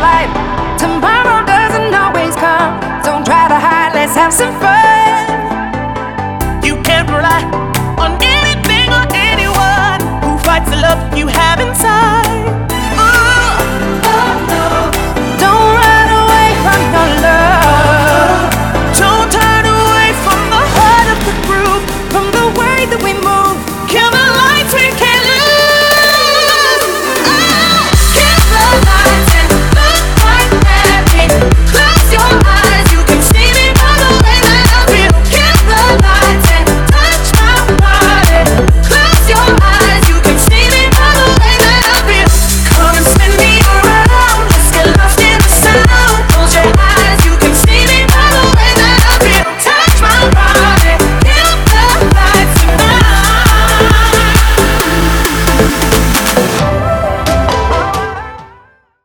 life. Tomorrow doesn't always come. Don't try to hide, let's have some fun. You can't rely on anything or anyone who fights the love you have inside.